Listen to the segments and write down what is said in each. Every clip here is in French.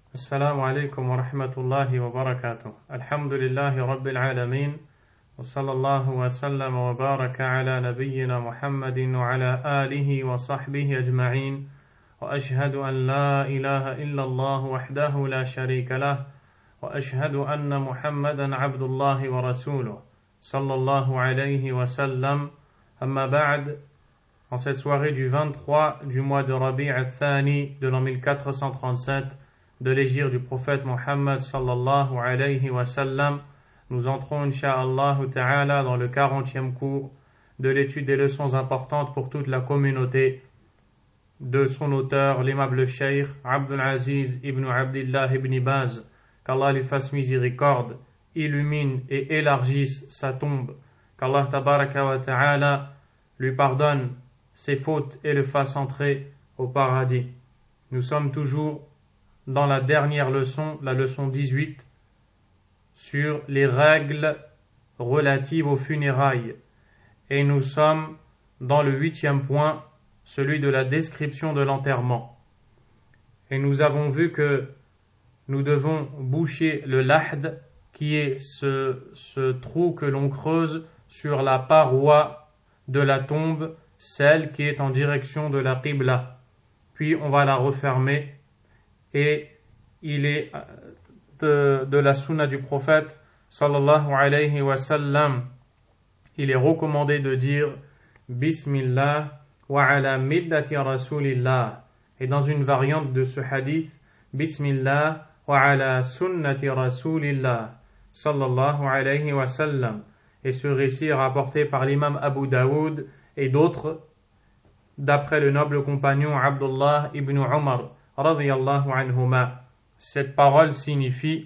السلام عليكم ورحمة الله وبركاته. الحمد لله رب العالمين وصلى الله وسلم وبارك على نبينا محمد وعلى آله وصحبه أجمعين وأشهد أن لا إله إلا الله وحده لا شريك له وأشهد أن محمدا عبد الله ورسوله صلى الله عليه وسلم. أما بعد. En cette soirée du 23 du mois de Rabi' al-Thani de l'an 1437 de l'hégire du prophète Mohammed sallallahu alayhi wa sallam, nous entrons incha'Allah ta'ala dans le 40e cours de l'étude des leçons importantes pour toute la communauté de son auteur, l'aimable cheikh Abdul Aziz ibn Abdillah ibn Baz, qu'Allah lui fasse miséricorde, illumine et élargisse sa tombe, qu'Allah tabaraka wa ta'ala lui pardonne ses fautes et le fasse entrer au paradis. Nous sommes toujours dans la dernière leçon, la leçon 18, sur les règles relatives aux funérailles. Et nous sommes dans le 8e point, celui de la description de l'enterrement. Et nous avons vu que nous devons boucher le lahd, qui est ce trou que l'on creuse sur la paroi de la tombe, celle qui est en direction de la qibla. Puis on va la refermer. Et il est de la sunna du prophète sallallahu alayhi wa sallam, il est recommandé de dire Bismillah wa ala millati rasulillah, et dans une variante de ce hadith Bismillah wa ala sunnati rasulillah sallallahu alayhi wa sallam. Et ce récit est rapporté par l'imam Abu Daoud et d'autres d'après le noble compagnon Abdullah ibn Umar radiyallahu anhuma. Cette parole signifie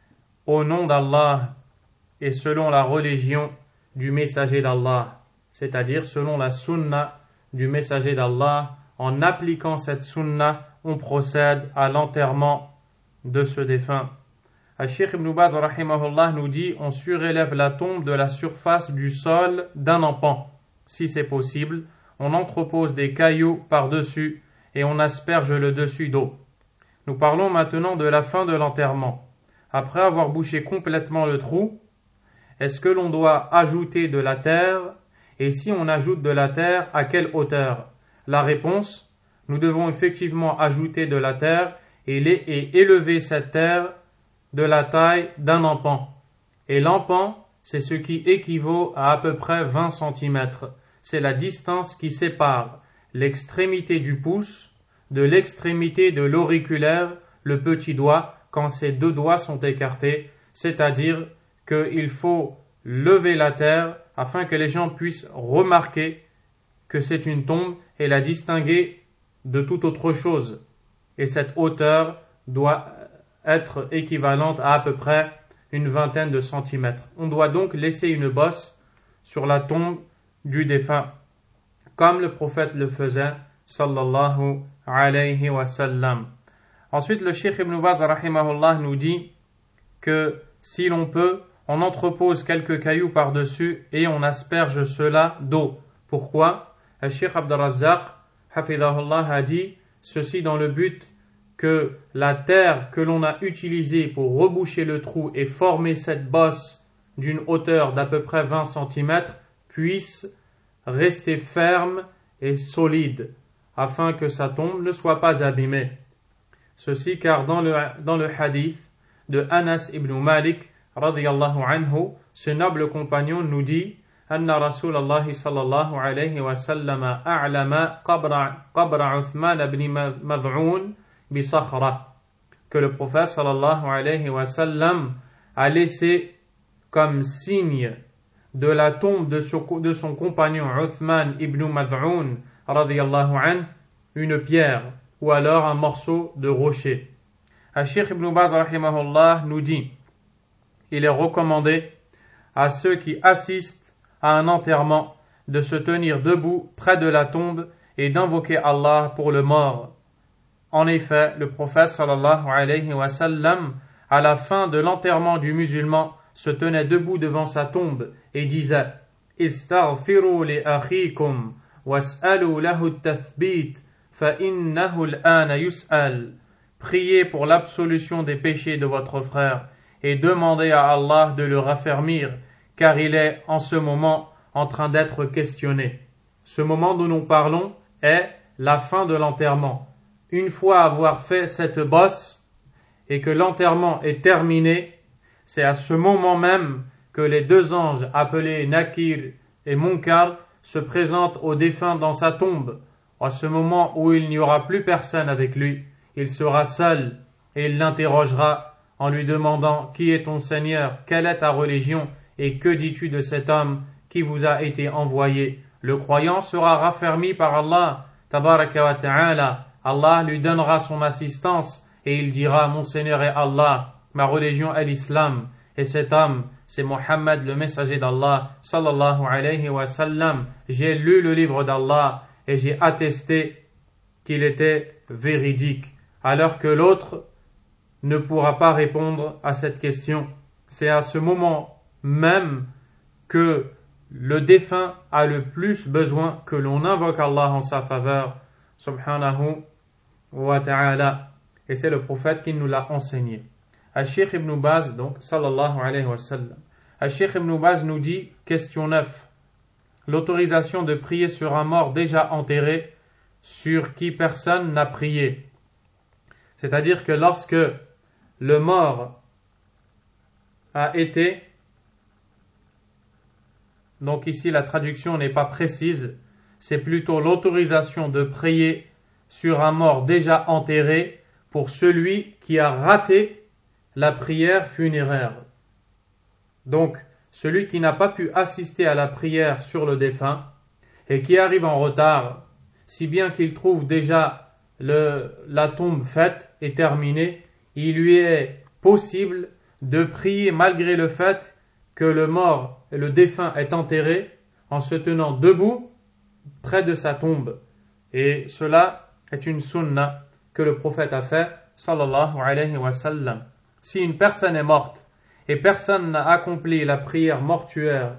au nom d'Allah et selon la religion du messager d'Allah, c'est-à-dire selon la sunna du messager d'Allah. En appliquant cette sunna, on procède à l'enterrement de ce défunt. Al-Sheikh Ibn Baz rahimahullah nous dit: on surélève la tombe de la surface du sol d'un empan, si c'est possible. On entrepose des cailloux par-dessus et on asperge le dessus d'eau. Nous parlons maintenant de la fin de l'enterrement. Après avoir bouché complètement le trou, est-ce que l'on doit ajouter de la terre? Et si on ajoute de la terre, à quelle hauteur? La réponse: nous devons effectivement ajouter de la terre et élever cette terre de la taille d'un empan. Et l'empan, c'est ce qui équivaut à peu près 20 cm. C'est la distance qui sépare l'extrémité du pouce de l'extrémité de l'auriculaire, le petit doigt, quand ces deux doigts sont écartés, c'est-à-dire qu'il faut lever la terre afin que les gens puissent remarquer que c'est une tombe et la distinguer de toute autre chose. Et cette hauteur doit être équivalente à peu près une vingtaine de centimètres. On doit donc laisser une bosse sur la tombe du défunt, comme le prophète le faisait, sallallahu alayhi wa sallam. Ensuite, le Cheikh Ibn Baz rahimahullah nous dit que si l'on peut, on entrepose quelques cailloux par-dessus et on asperge cela d'eau. Pourquoi? Le Cheikh Abd al-Razzaq hafidahullah a dit ceci dans le but que la terre que l'on a utilisée pour reboucher le trou et former cette bosse d'une hauteur d'à peu près 20 cm puisse rester ferme et solide, afin que sa tombe ne soit pas abîmée. Ceci car dans le hadith de Anas ibn Malik radiyallahu anhu, ce noble compagnon nous dit Anna Rasulallah sallallahu alayhi wa sallam a'lama qabra Uthman ibn Mad'un bi sakhra, que le prophète sallallahu alayhi wa sallam a laissé comme signe de la tombe de son compagnon Uthman ibn Mad'un radiyallahu anhu une pierre ou alors un morceau de rocher. Al-Sheikh Ibn Baz rahimahullah nous dit: il est recommandé à ceux qui assistent à un enterrement de se tenir debout près de la tombe et d'invoquer Allah pour le mort. En effet, le prophète sallallahu alayhi wa sallam, à la fin de l'enterrement du musulman, se tenait debout devant sa tombe et disait: Istaghfiru li akhikum was'alu lahu at-tathbit fa innahu al-ana yus'al. priez pour l'absolution des péchés de votre frère et demandez à Allah de le raffermir, car il est en ce moment en train d'être questionné. Ce moment dont nous parlons est la fin de l'enterrement. Une fois avoir fait cette bosse et que l'enterrement est terminé, c'est à ce moment même que les deux anges appelés Nakir et Munkar se présentent au défunt dans sa tombe. À ce moment où il n'y aura plus personne avec lui, il sera seul et il l'interrogera en lui demandant qui est ton Seigneur, quelle est ta religion et que dis-tu de cet homme qui vous a été envoyé. Le croyant sera raffermi par Allah, tabaraka wa ta'ala. Allah lui donnera son assistance et il dira mon Seigneur est Allah, ma religion est l'islam et cet homme c'est Mohammed le messager d'Allah sallallahu alayhi wa sallam. J'ai lu le livre d'Allah et j'ai attesté qu'il était véridique, alors que l'autre ne pourra pas répondre à cette question. C'est à ce moment même que le défunt a le plus besoin que l'on invoque Allah en sa faveur, subhanahu wa ta'ala. Et c'est le prophète qui nous l'a enseigné. Al-Sheikh Ibn Baz, donc, sallallahu alayhi wa sallam. Al-Sheikh Ibn Baz nous dit, question 9, l'autorisation de prier sur un mort déjà enterré, sur qui personne n'a prié. C'est-à-dire que lorsque le mort a été, donc ici la traduction n'est pas précise, c'est plutôt l'autorisation de prier sur un mort déjà enterré pour celui qui a raté la prière funéraire. Donc, celui qui n'a pas pu assister à la prière sur le défunt et qui arrive en retard, si bien qu'il trouve déjà la tombe faite et terminée, il lui est possible de prier malgré le fait que le mort et le défunt est enterré en se tenant debout près de sa tombe. Et cela est une sunna que le prophète a fait, sallallahu alayhi wa sallam. Si une personne est morte et personne n'a accompli la prière mortuaire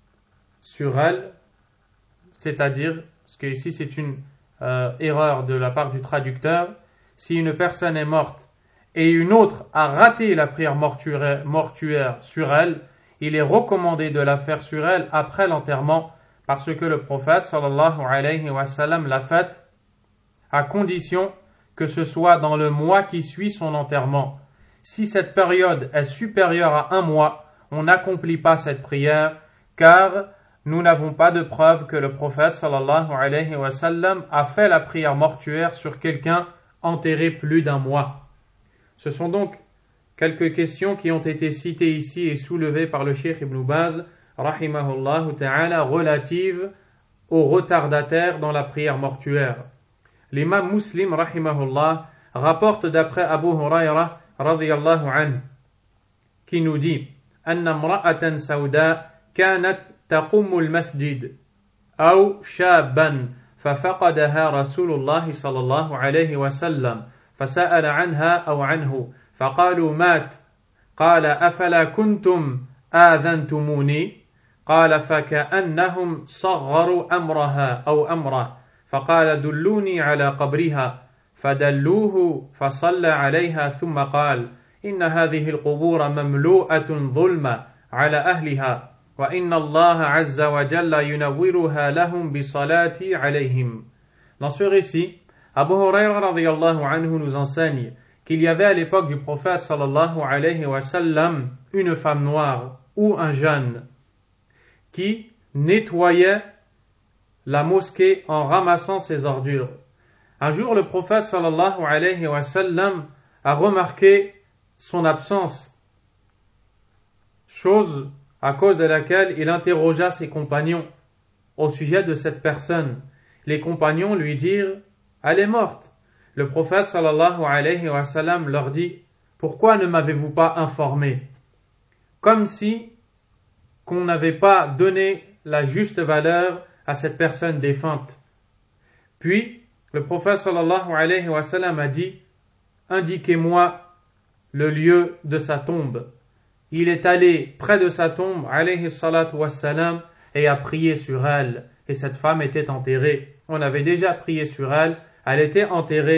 sur elle, c'est-à-dire, parce que ici c'est une erreur de la part du traducteur, si une personne est morte et une autre a raté la prière mortuaire sur elle, il est recommandé de la faire sur elle après l'enterrement, parce que le prophète sallallahu alayhi wa sallam l'a faite à condition que ce soit dans le mois qui suit son enterrement. Si cette période est supérieure à un mois, on n'accomplit pas cette prière, car nous n'avons pas de preuve que le prophète sallallahu alayhi wa sallam a fait la prière mortuaire sur quelqu'un enterré plus d'un mois. Ce sont donc quelques questions qui ont été citées ici et soulevées par le Cheikh Ibn Baz, rahimahullah ta'ala, relatives aux retardataires dans la prière mortuaire. L'imam Muslim, rahimahullah, rapporte d'après Abu Huraira, radiyallahu anhu, qui nous dit أن امرأة سوداء كانت تقوم المسجد أو شابا ففقدها رسول الله صلى الله عليه وسلم فسأل عنها أو عنه فقالوا مات قال أفلا كنتم آذنتموني قال فكأنهم صغروا أمرها أو أمره فقال دلوني على قبرها فدلوه فصلى عليها ثم قال إن هذه القبور مملوءة ظلما على أهلها وإن الله عز وجل ينورها لهم بصلاتي عليهم. Dans ce récit, Abu Huraira radiyallahu anhu nous enseigne qu'il y avait à l'époque du prophète sallallahu alayhi wa sallam une femme noire ou un jeune qui nettoyait la mosquée en ramassant ses ordures. Un jour, le prophète sallallahu alayhi wa sallam a remarqué son absence, chose à cause de laquelle il interrogea ses compagnons au sujet de cette personne. Les compagnons lui dirent « Elle est morte ». Le prophète sallallahu alayhi wa sallam leur dit « Pourquoi ne m'avez-vous pas informé ?» Comme si qu'on n'avait pas donné la juste valeur à cette personne défunte. Puis, le prophète sallallahu alayhi wa sallam a dit « Indiquez-moi le lieu de sa tombe ». Il est allé près de sa tombe, alayhi salatu wassalam, et a prié sur elle. Et cette femme était enterrée. On avait déjà prié sur elle, elle était enterrée,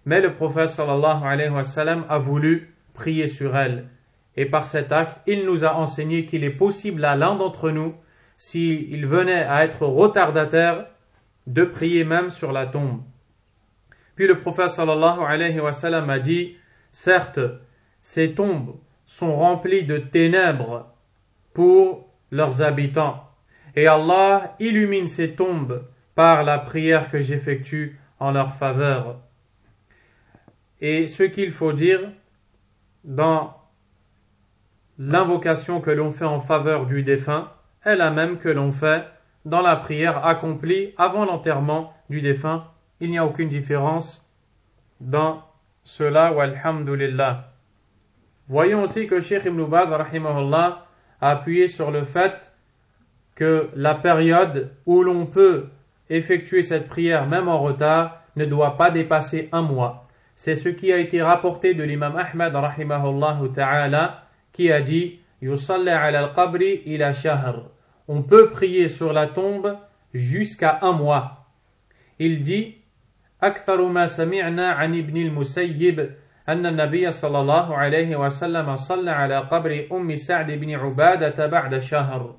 mais le prophète sallallahu alayhi wa sallam a voulu prier sur elle. Et par cet acte, il nous a enseigné qu'il est possible à l'un d'entre nous, s'il venait à être retardataire, de prier même sur la tombe. Puis le prophète sallallahu alayhi wa sallam a dit, certes, ces tombes sont remplies de ténèbres pour leurs habitants. Et Allah illumine ces tombes par la prière que j'effectue en leur faveur. Et ce qu'il faut dire dans l'invocation que l'on fait en faveur du défunt est la même que l'on fait dans la prière accomplie avant l'enterrement du défunt. Il n'y a aucune différence dans cela, walhamdulillah. Voyons aussi que Cheikh Ibn Baz rahimahullah a appuyé sur le fait que la période où l'on peut effectuer cette prière même en retard ne doit pas dépasser un mois. C'est ce qui a été rapporté de l'imam Ahmad rahimahullah ta'ala qui a dit yusalli ala al-qabri ila shahr. On peut prier sur la tombe jusqu'à un mois. Il dit أكثر ما سمعنا عن ابن المسيب أن النبي صلى الله عليه وسلم صلى على قبر أم سعد بن عبادة بعد شهر.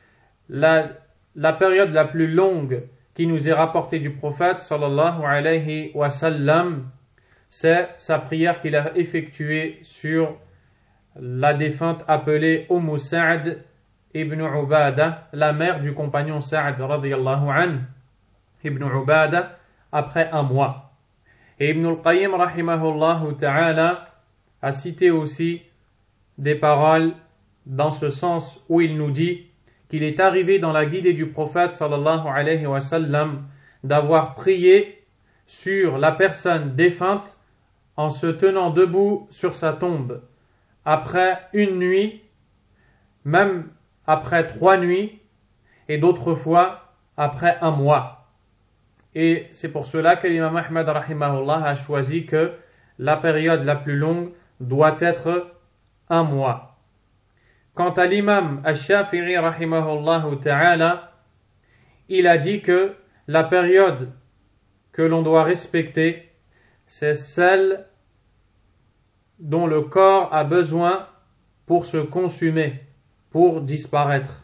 La période la plus longue qui nous est rapportée du prophète sallallahu alayhi wa sallam, c'est sa prière qu'il a effectuée sur la défunte appelée Umm Sa'd ibn Ubada, la mère du compagnon Sa'd radiyallahu anhu, ibn Ubada, après un mois. Et Ibn al-Qayyim rahimahullah ta'ala a cité aussi des paroles dans ce sens où il nous dit qu'il est arrivé dans la guidée du prophète sallallahu alayhi wa sallam d'avoir prié sur la personne défunte en se tenant debout sur sa tombe après une nuit, même après 3 nuits et d'autres fois après un mois. Et c'est pour cela que l'imam Ahmad rahimahullah a choisi que la période la plus longue doit être un mois. Quant à l'imam al-Shafi'i rahimahullah ta'ala, il a dit que la période que l'on doit respecter, c'est celle dont le corps a besoin pour se consumer, pour disparaître.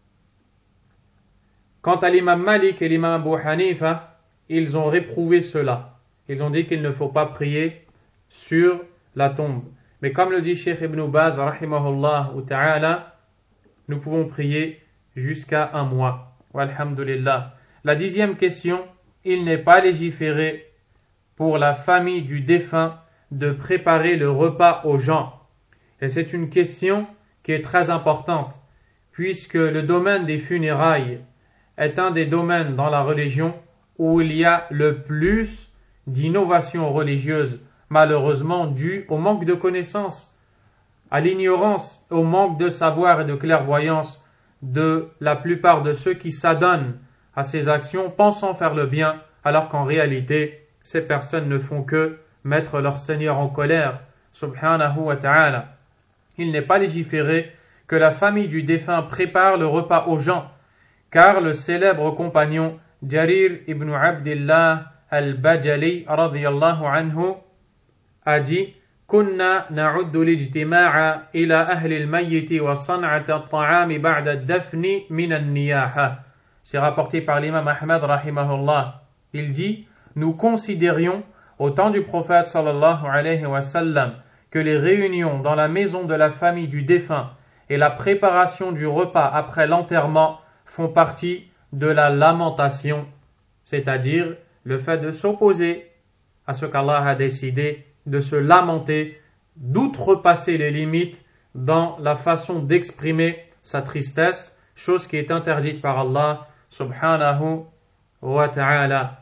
Quant à l'imam Malik et l'imam Abu Hanifa, ils ont réprouvé cela. Ils ont dit qu'il ne faut pas prier sur la tombe. Mais comme le dit Cheikh Ibn Baz, rahimahullah ou ta'ala, nous pouvons prier jusqu'à un mois. Walhamdulillah. La 10e question, il n'est pas légiféré pour la famille du défunt de préparer le repas aux gens. Et c'est une question qui est très importante, puisque le domaine des funérailles est un des domaines dans la religion où il y a le plus d'innovations religieuses, malheureusement dues au manque de connaissances, à l'ignorance, au manque de savoir et de clairvoyance de la plupart de ceux qui s'adonnent à ces actions, pensant faire le bien, alors qu'en réalité, ces personnes ne font que mettre leur Seigneur en colère, subhanahu wa ta'ala. Il n'est pas légiféré que la famille du défunt prépare le repas aux gens, car le célèbre compagnon Jarir ibn Abdillah al-Bajali radiyallahu anhu a dit كنا نعد الاجتماع إلى أهل الميت وصنعة الطعام بعد الدفن من النياحة. C'est rapporté par l'imam Ahmad rahimahullah. Il dit, nous considérions au temps du prophète sallallahu alayhi wa sallam que les réunions dans la maison de la famille du défunt et la préparation du repas après l'enterrement font partie de la lamentation, c'est-à-dire le fait de s'opposer à ce qu'Allah a décidé, de se lamenter, d'outrepasser les limites dans la façon d'exprimer sa tristesse, chose qui est interdite par Allah subhanahu wa ta'ala.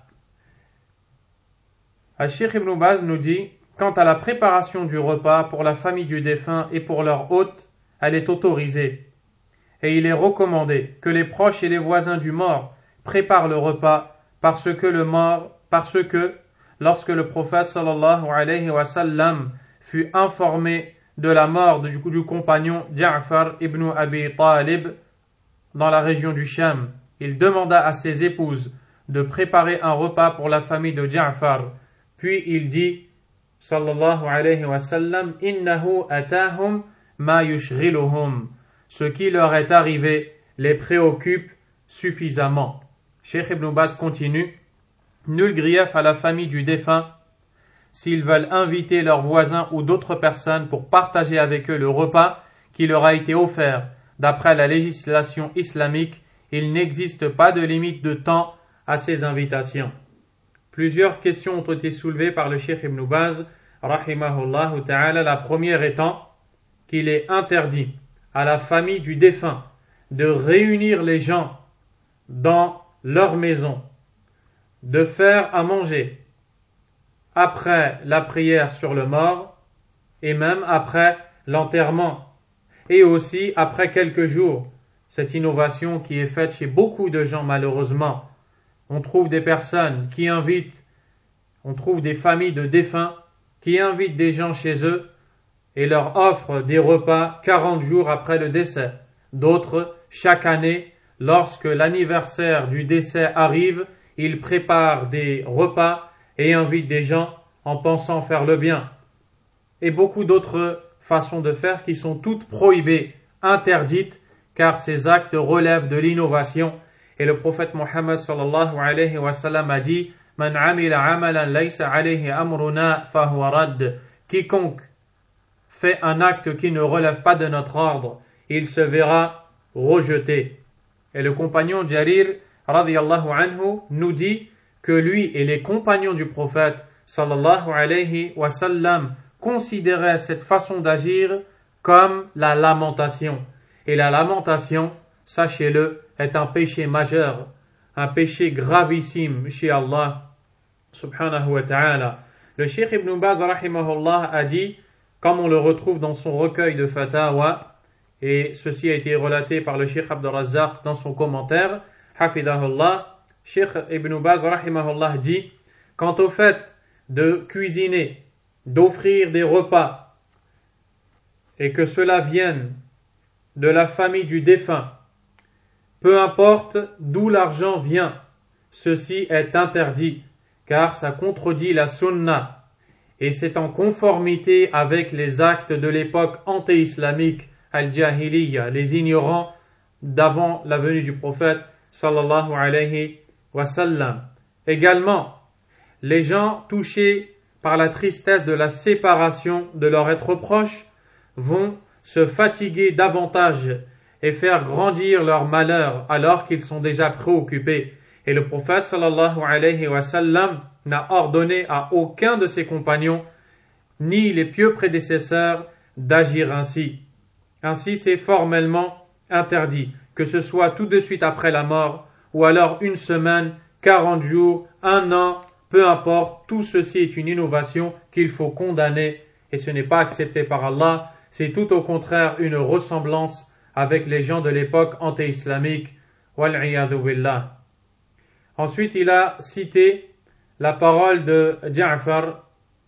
Al-Sheikh Ibn Baz nous dit, quant à la préparation du repas pour la famille du défunt et pour leur hôte, elle est autorisée. Et il est recommandé que les proches et les voisins du mort préparent le repas parce que lorsque le prophète sallallahu alayhi wa sallam fut informé de la mort du compagnon Ja'far ibn Abi Talib dans la région du Sham, il demanda à ses épouses de préparer un repas pour la famille de Ja'far. Puis il dit, sallallahu alayhi wa sallam, innahu atahum ma yushghiluhum. Ce qui leur est arrivé les préoccupe suffisamment. Cheikh Ibn Baz continue, nul grief à la famille du défunt s'ils veulent inviter leurs voisins ou d'autres personnes pour partager avec eux le repas qui leur a été offert. D'après la législation islamique, il n'existe pas de limite de temps à ces invitations. Plusieurs questions ont été soulevées par le Cheikh Ibn Baz, rahimahullah ta'ala, la première étant qu'il est interdit à la famille du défunt de réunir les gens dans leur maison, de faire à manger après la prière sur le mort et même après l'enterrement et aussi après quelques jours. Cette innovation qui est faite chez beaucoup de gens malheureusement. On trouve des personnes qui invitent, on trouve des familles de défunts qui invitent des gens chez eux et leur offrent des repas 40 jours après le décès. D'autres, chaque année, lorsque l'anniversaire du décès arrive, ils préparent des repas et invitent des gens en pensant faire le bien. Et beaucoup d'autres façons de faire qui sont toutes prohibées, interdites, car ces actes relèvent de l'innovation. Et le prophète Mohammed sallallahu alayhi wa sallam a dit « Man amila amalan laysa alayhi amruna fahuwa radd » Quiconque fait un acte qui ne relève pas de notre ordre, il se verra rejeté. Et le compagnon Jarir radiyallahu anhu nous dit que lui et les compagnons du prophète sallallahu alayhi wa sallam considéraient cette façon d'agir comme la lamentation. Et la lamentation, sachez-le, est un péché majeur, un péché gravissime chez Allah subhanahu wa ta'ala. Le Cheikh Ibn Baz rahimahullah a dit, comme on le retrouve dans son recueil de Fatawa, et ceci a été relaté par le Cheikh Abd al-Razzaq dans son commentaire, hafidahullah, Cheikh Ibn Baz rahimahullah dit, quant au fait de cuisiner, d'offrir des repas, et que cela vienne de la famille du défunt, peu importe d'où l'argent vient, ceci est interdit, car ça contredit la sunna, et c'est en conformité avec les actes de l'époque anté-islamique, al-jahiliya, les ignorants d'avant la venue du prophète sallallahu alayhi wa sallam. Également, les gens touchés par la tristesse de la séparation de leur être proche vont se fatiguer davantage et faire grandir leur malheur alors qu'ils sont déjà préoccupés. Et le prophète sallallahu alayhi wa sallam n'a ordonné à aucun de ses compagnons ni les pieux prédécesseurs d'agir ainsi. Ainsi, c'est formellement interdit, que ce soit tout de suite après la mort ou alors une semaine, 40 jours, un an, peu importe, tout ceci est une innovation qu'il faut condamner et ce n'est pas accepté par Allah, c'est tout au contraire une ressemblance avec les gens de l'époque anté-islamique. Wal-'iyadhu billah. Ensuite, il a cité la parole de Ja'far,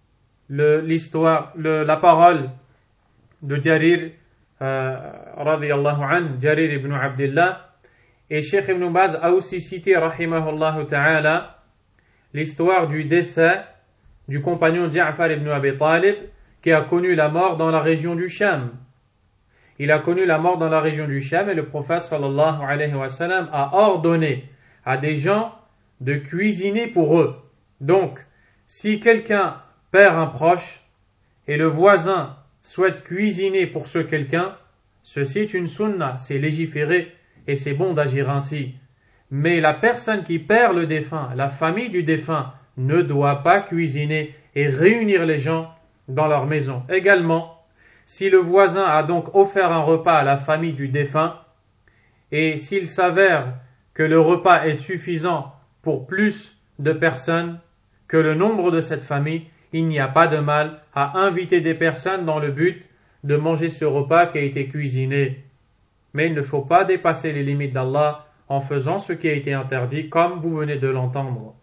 la parole de Jarir, radiyallahu anhu, Jarir ibn Abdullah, et Cheikh Ibn Baz a aussi cité, rahimahullah ta'ala, l'histoire du décès du compagnon Ja'far ibn Abi Talib, qui a connu la mort dans la région du Sham. Il a connu la mort dans la région du Sham et le prophète sallallahu alayhi wa sallam a ordonné à des gens de cuisiner pour eux. Donc, si quelqu'un perd un proche et le voisin souhaite cuisiner pour ce quelqu'un, ceci est une sunna, c'est légiféré et c'est bon d'agir ainsi. Mais la personne qui perd le défunt, la famille du défunt, ne doit pas cuisiner et réunir les gens dans leur maison. Également, si le voisin a donc offert un repas à la famille du défunt et s'il s'avère que le repas est suffisant pour plus de personnes que le nombre de cette famille, il n'y a pas de mal à inviter des personnes dans le but de manger ce repas qui a été cuisiné. Mais il ne faut pas dépasser les limites d'Allah en faisant ce qui a été interdit, comme vous venez de l'entendre.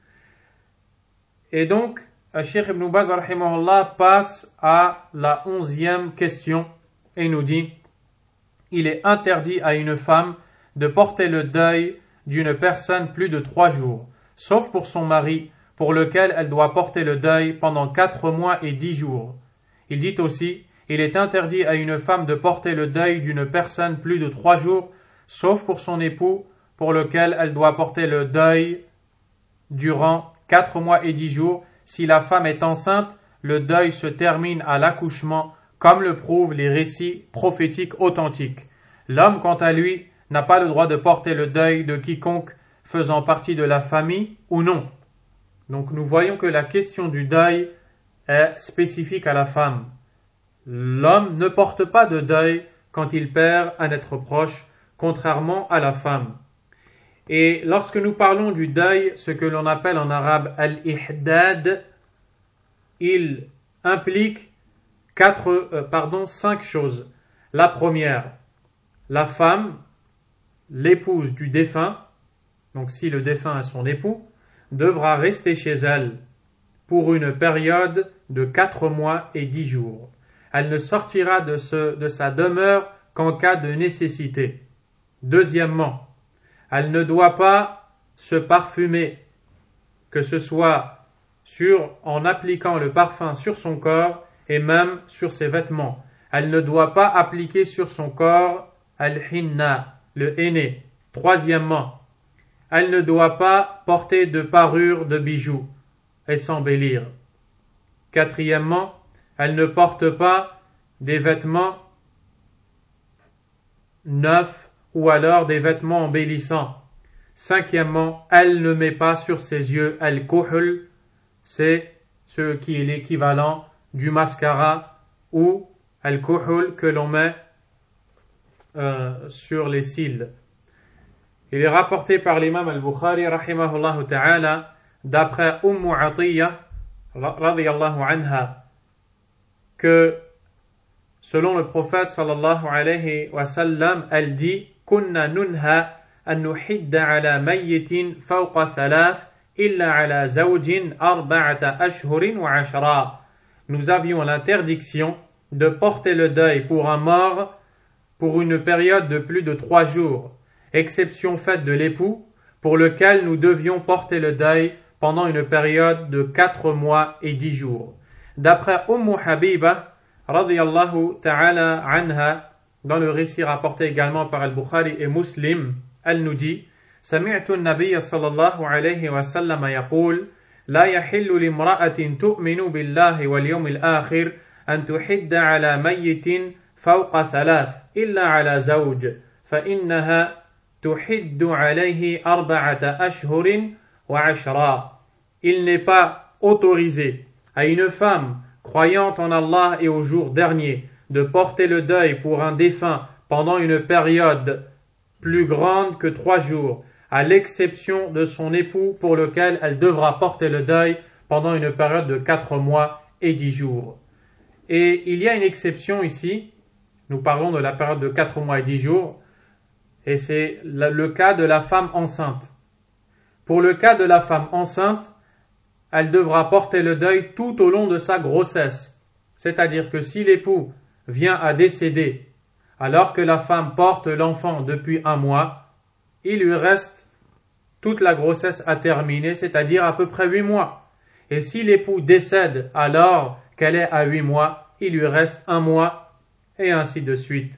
Et donc, Cheikh Ibn Baz rahimahullah passe à la 11e question et nous dit: il est interdit à une femme de porter le deuil d'une personne plus de 3 jours, sauf pour son mari, pour lequel elle doit porter le deuil pendant 4 mois et 10 jours. Il dit aussi, il est interdit à une femme de porter le deuil d'une personne plus de 3 jours, sauf pour son époux, pour lequel elle doit porter le deuil durant 4 mois et 10 jours. Si la femme est enceinte, le deuil se termine à l'accouchement, comme le prouvent les récits prophétiques authentiques. L'homme, quant à lui, n'a pas le droit de porter le deuil de quiconque faisant partie de la famille ou non. Donc nous voyons que la question du deuil est spécifique à la femme. L'homme ne porte pas de deuil quand il perd un être proche, contrairement à la femme. Et lorsque nous parlons du deuil, ce que l'on appelle en arabe al-ihdad, il implique 5 choses. La première, la femme, l'épouse du défunt, donc si le défunt est son époux, devra rester chez elle pour une période de 4 mois et 10 jours. Elle ne sortira de sa demeure qu'en cas de nécessité. Deuxièmement, elle ne doit pas se parfumer, que ce soit en appliquant le parfum sur son corps et même sur ses vêtements. Elle ne doit pas appliquer sur son corps al-hinna, le henné. Troisièmement, elle ne doit pas porter de parure de bijoux et s'embellir. Quatrièmement, elle ne porte pas des vêtements neufs ou alors des vêtements embellissants. Cinquièmement, elle ne met pas sur ses yeux al-kuhl, c'est ce qui est l'équivalent du mascara ou al-kuhl que l'on met sur les cils. Il est rapporté par l'imam al-Bukhari rahimahullah ta'ala d'après Atiyya radiyallahu anha que selon le prophète sallallahu alayhi wa sallam, elle dit kunna nunha an nuhidda ala mayyitin fawqa thalath illa ala zawjin arba'ata ashhurin wa ashra. Nous avions l'interdiction de porter le deuil pour un mort pour une période de plus de 3 jours, exception faite de l'époux pour lequel nous devions porter le deuil pendant une période de 4 mois et 10 jours. D'après Habiba radiyallahu ta'ala anha, dans le récit rapporté également par Al-Bukhari et Muslim, elle nous dit سمعت النبي صلى الله عليه وسلم يقول لا يحل لامرأة تؤمن بالله واليوم الآخر أن تحد على ميت فوق 3 إلا على زوج فإنها تحد عليه 4 أشهر وعشرا. Il n'est pas autorisé à une femme croyante en Allah et au jour dernier de porter le deuil pour un défunt pendant une période plus grande que 3 jours, à l'exception de son époux pour lequel elle devra porter le deuil pendant une période de 4 mois et 10 jours. Et il y a une exception ici, nous parlons de la période de 4 mois et 10 jours, et c'est le cas de la femme enceinte. Pour le cas de la femme enceinte, elle devra porter le deuil tout au long de sa grossesse. C'est-à-dire que si l'époux vient à décéder alors que la femme porte l'enfant depuis 1 mois, il lui reste toute la grossesse à terminer, c'est-à-dire à peu près 8 mois. Et si l'époux décède alors qu'elle est à 8 mois, il lui reste 1 mois, et ainsi de suite.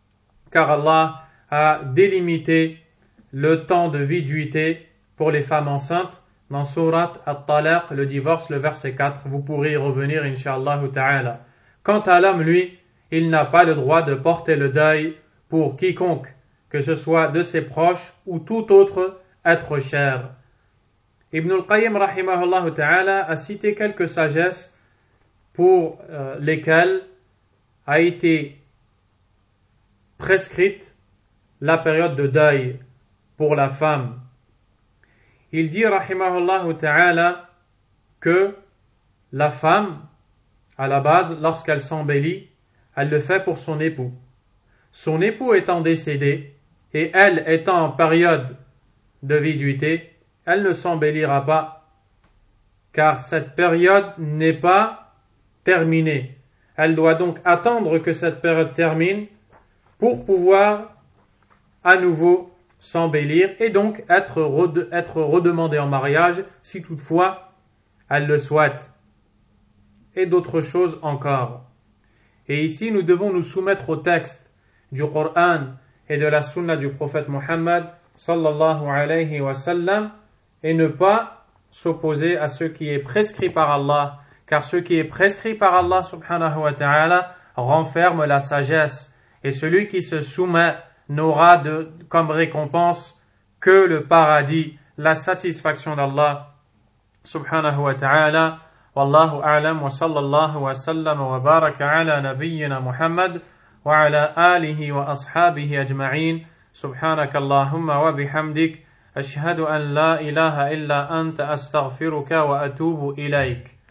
Car Allah a délimité le temps de viduité pour les femmes enceintes dans Surat At-Talaq, le divorce, le verset 4. Vous pourrez y revenir, Inch'Allah ta'ala. Quant à l'homme, lui, il n'a pas le droit de porter le deuil pour quiconque, que ce soit de ses proches ou tout autre être cher. Ibn al-Qayyim rahimahullah ta'ala a cité quelques sagesses pour lesquelles a été prescrite la période de deuil pour la femme. Il dit rahimahullah ta'ala que la femme, à la base, lorsqu'elle s'embellit, elle le fait pour son époux. Son époux étant décédé et elle étant en période de viduité, elle ne s'embellira pas, car cette période n'est pas terminée. Elle doit donc attendre que cette période termine pour pouvoir à nouveau s'embellir et donc être redemandée en mariage si toutefois elle le souhaite, et d'autres choses encore. Et ici, nous devons nous soumettre au texte du Coran et de la Sunna du prophète Muhammad sallallahu alayhi wa sallam et ne pas s'opposer à ce qui est prescrit par Allah, car ce qui est prescrit par Allah subhanahu wa ta'ala renferme la sagesse, et celui qui se soumet n'aura comme récompense que le paradis, la satisfaction d'Allah subhanahu wa ta'ala. Wallahu a'lam wa sallallahu wa sallam wa baraka ala nabiyyina Muhammad wa ala alihi wa ashabihi ajma'in. Subhanaka Allahumma wa bihamdik ashhadu an la ilaha illa anta astaghfiruka wa atubu ilayk.